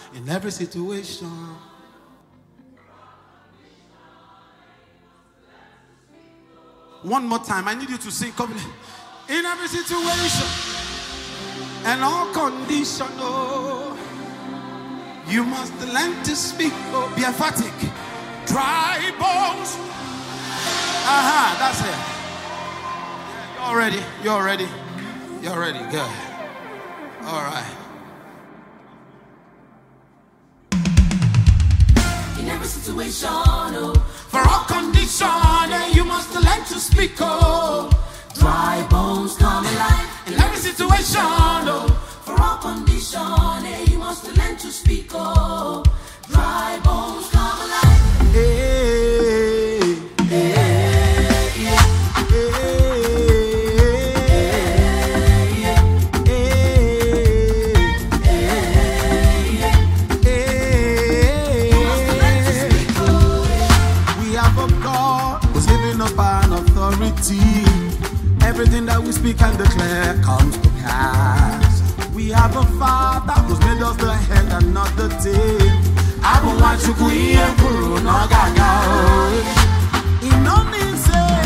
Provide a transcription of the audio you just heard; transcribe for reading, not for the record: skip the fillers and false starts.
In every situation. One more time, I need you to sing. Come in every situation and all condition, oh, you must learn to speak. Oh, be emphatic. Dry bones. Aha, that's it. Yeah, you're ready. You're ready. You're ready. Good. All right. In every situation, oh, for all condition, you must learn to speak. Oh, dry bones come alive. In every situation, oh, for all condition, you must learn to speak. Oh, dry bones come alive. Hey, hey, hey, everything that we speak and declare comes to pass. We have a Father who's made us the head and not the tail.